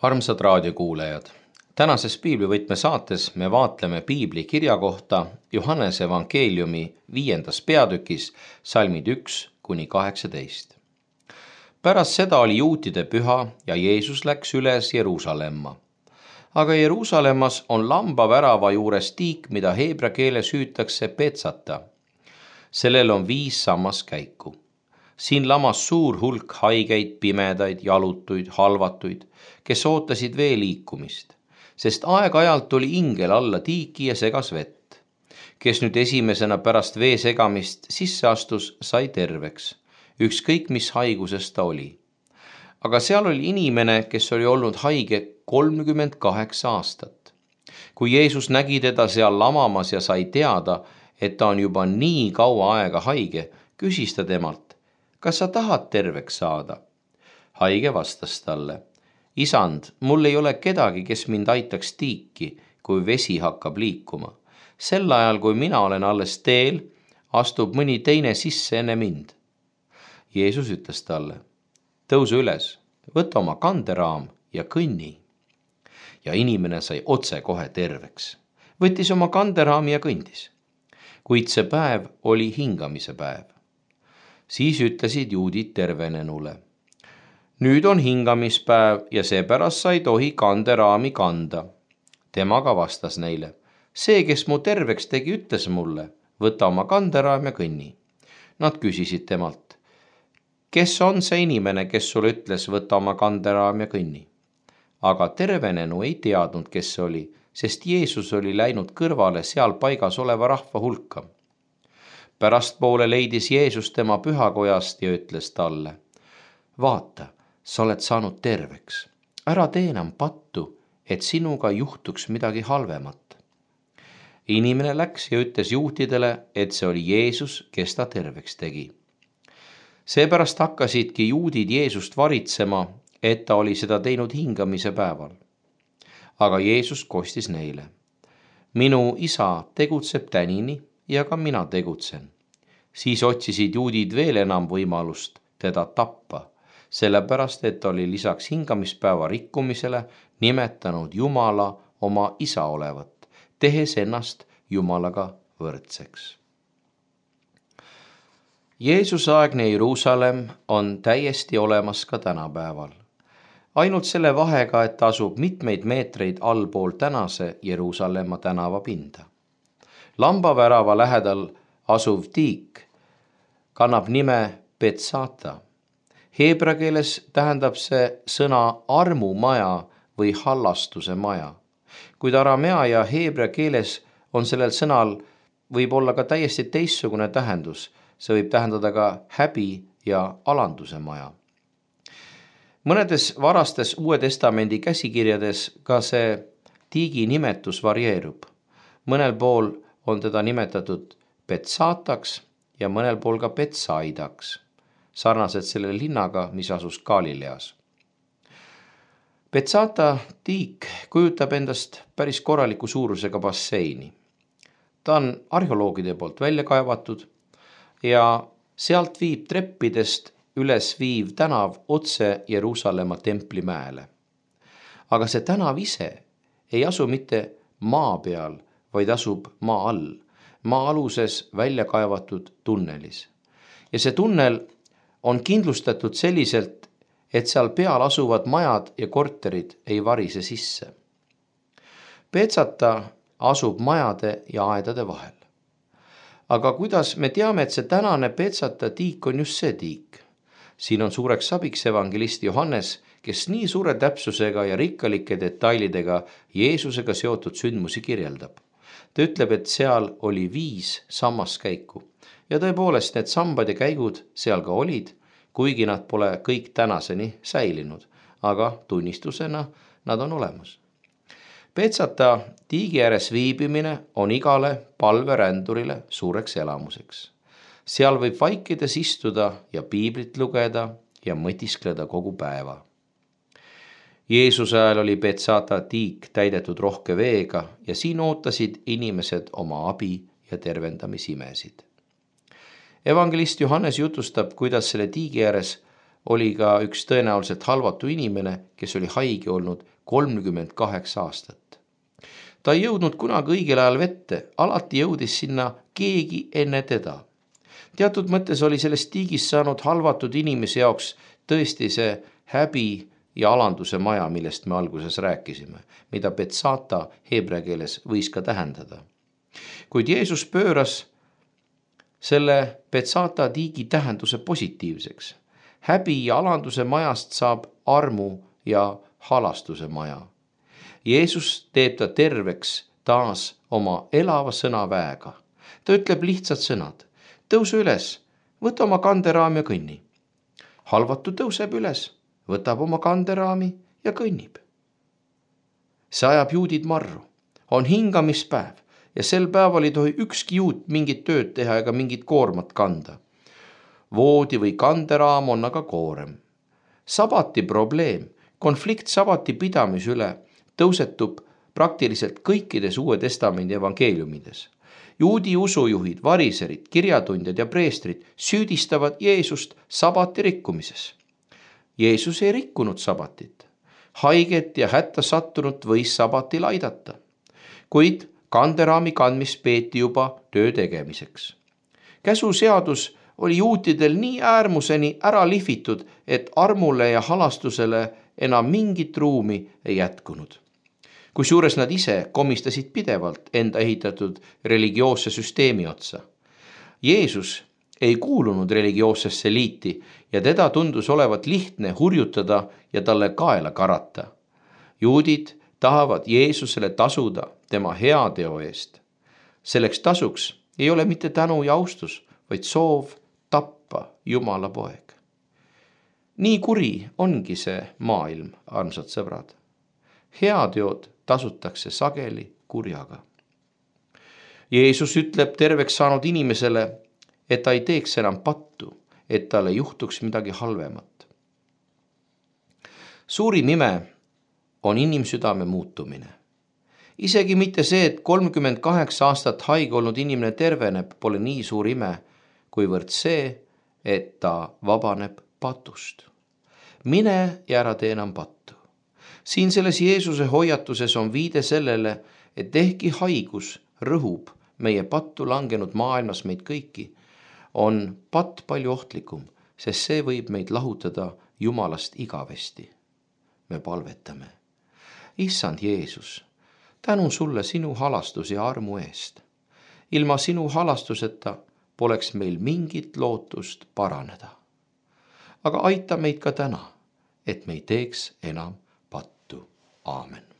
Armsad raadiokuulajad, tänases piiblivõtme saates me vaatleme piibli kirja kohta Johannese evangeeliumi 5. peatükis salmid 1–18. Pärast seda oli juutide püha ja Jeesus läks üles Jeruusalemma. Aga Jeruusalemmas on lambavärava juures tiik, mida heebrea keeles hüütakse Betsata. Sellel on 5 sammaskäiku. Siin lamas suur hulk haigeid, pimedaid, jalutuid, halvatuid, kes ootasid vee liikumist, sest aeg-ajalt tuli ingel alla tiiki ja segas vett. Kes nüüd esimesena pärast vee segamist sisse astus, sai terveks, ükskõik mis haigusest ta oli. Aga seal oli inimene, kes oli olnud haige 38 aastat. Kui Jeesus nägi teda seal lamamas ja sai teada, et ta on juba nii kaua aega haige, küsis ta temalt: kas sa tahad terveks saada? Haige vastas talle: Isand, mul ei ole kedagi, kes mind aitaks tiiki, kui vesi hakkab liikuma. Sel ajal, kui mina olen alles teel, astub mõni teine sisse enne mind. Jeesus ütles talle: tõuse üles, võta oma kanderaam ja kõnni. Ja inimene sai otsekohe terveks. Võttis oma kanderaami ja kõndis. Kuid see päev oli hingamise päev. Siis ütlesid juudid tervenenule: nüüd on hingamispäev ja seepärast sa ei tohi kanderaami kanda. Tema ka vastas neile: see, kes mu terveks tegi, ütles mulle: võta oma kanderaam ja kõnni. Nad küsisid temalt: kes on see inimene, kes sulle ütles: võta oma kanderaam ja kõnni? Aga tervenenu ei teadnud, kes see oli, sest Jeesus oli läinud kõrvale seal paigas oleva rahva hulka. Pärastpoole leidis Jeesus tema pühakojast ja ütles talle: vaata, sa oled saanud terveks. Ära tee enam pattu, et sinuga juhtuks midagi halvemat. Inimene läks ja ütles juutidele, et see oli Jeesus, kes ta terveks tegi. Seepärast hakkasidki juudid Jeesust varitsema, et ta oli seda teinud hingamise päeval. Aga Jeesus kostis neile: minu isa tegutseb tänini ja ka mina tegutsen. Siis otsisid juudid veel enam võimalust teda tappa, sellepärast et oli lisaks hingamispäeva rikkumisele nimetanud Jumala oma isa olevat, tehes ennast Jumalaga võrdseks. Jeesuse aegne Jeruusalemm on täiesti olemas ka tänapäeval. Ainult selle vahega, et ta asub mitmeid meetreid allpool tänase Jeruusalemma tänavapinda. Lambavärava lähedal asuv tiik kannab nime Betsata. Heebrea keeles tähendab see sõna armumaja või hallastuse maja. Kuid aramea ja heebrea keeles on sellel sõnal võib olla ka täiesti teistsugune tähendus. See võib tähendada ka häbi ja alanduse maja. Mõnedes varastes Uue Testamendi käsikirjades ka see tiigi nimetus varieerub. Mõnel pool on teda nimetatud Betsataks ja mõnel pool ka Betsaidaks, sarnaselt selle linnaga, mis asus Galileas. Betsata tiik kujutab endast päris korraliku suurusega basseini. Ta on arheoloogide poolt välja kaevatud ja sealt viib treppidest üles viiv tänav otse Jeruusalemma templimäele. Aga see tänav ise ei asu mitte maa peal, vaid asub maa all, maa aluses välja kaevatud tunnelis. Ja see tunnel on kindlustatud selliselt, et seal peal asuvad majad ja korterid ei varise sisse. Betsata asub majade ja aedade vahel. Aga kuidas me teame, et see tänane Betsata tiik on just see tiik? Siin on suureks abiks evangelist Johannes, kes nii suure täpsusega ja rikkalike detailidega Jeesusega seotud sündmusi kirjeldab. Ta ütleb, et seal oli 5 sammaskäiku ja tõepoolest need sambad ja käigud seal ka olid, kuigi nad pole kõik tänaseni säilinud, aga tunnistusena nad on olemas. Betsata tiigi ääres viibimine on igale palverändurile suureks elamuseks. Seal võib vaikides istuda ja piiblit lugeda ja mõtiskleda kogu päeva. Jeesuse ajal oli Betsata tiik täidetud rohke veega ja siin ootasid inimesed oma abi ja tervendamisimesid. Evangelist Johannes jutustab, kuidas selle tiigi ääres oli ka üks tõenäoliselt halvatu inimene, kes oli haige olnud 38 aastat. Ta ei jõudnud kunagi õigel ajal vette, alati jõudis sinna keegi enne teda. Teatud mõttes oli sellest tiigist saanud halvatud inimese jaoks tõesti see häbi ja alanduse maja, millest me alguses rääkisime, mida Betsata heebrea keeles võis ka tähendada. Kuid Jeesus pööras selle Betsata tiigi tähenduse positiivseks. Häbi ja alanduse majast saab armu ja halastuse maja. Jeesus teeb ta terveks taas oma elava sõnaväega. Ta ütleb lihtsad sõnad. Tõusu üles, võta oma kanderaam ja kõnni. Halvatu tõuseb üles, võtab oma kanderaami ja kõnnib. See ajab juudid marru. On hingamispäev ja sel päeval ei tohi ükski juut mingit tööd teha ega mingit koormat kanda. Voodi või kanderaam on aga koorem. Sabati probleem, konflikt sabati pidamise üle tõusetub praktiliselt kõikides Uue Testamendi evangeeliumides. Juudi usujuhid, variserid, kirjatundjad ja preestrid süüdistavad Jeesust sabati rikkumises. Jeesus ei rikkunud sabatit. Haiget ja hätta sattunut võis sabatil aidata. Kuid kanderaami kandmist peeti juba töö tegemiseks. Käsuseadus oli juutidel nii äärmuseni ära lihvitud, et armule ja halastusele enam mingit ruumi ei jätkunud. Kusjuures nad ise komistasid pidevalt enda ehitatud religioosse süsteemi otsa. Jeesus ei kuulunud religioossesse liiti ja teda tundus olevat lihtne hurjutada ja talle kaela karata. Juudid tahavad Jeesusele tasuda tema heateo eest. Selleks tasuks ei ole mitte tänu ja austus, vaid soov tappa Jumala poeg. Nii kuri ongi see maailm, armsad sõbrad. Heateod tasutakse sageli kurjaga. Jeesus ütleb terveks saanud inimesele, et ta ei teeks enam pattu, et talle juhtuks midagi halvemat. Suurim ime on inimsüdame muutumine. Isegi mitte see, et 38 aastat haige olnud inimene terveneb, pole nii suur ime, kuivõrd see, et ta vabaneb patust. Mine ja ära tee enam pattu. Siin selles Jeesuse hoiatuses on viide sellele, et ehkki haigus rõhub meie pattu langenud maailmas meid kõiki, on patt palju ohtlikum, sest see võib meid lahutada Jumalast igavesti. Me palvetame. Issand Jeesus, tänu sulle sinu halastus ja armu eest. Ilma sinu halastuseta poleks meil mingit lootust paraneda. Aga aita meid ka täna, et me ei teeks enam pattu. Aamen.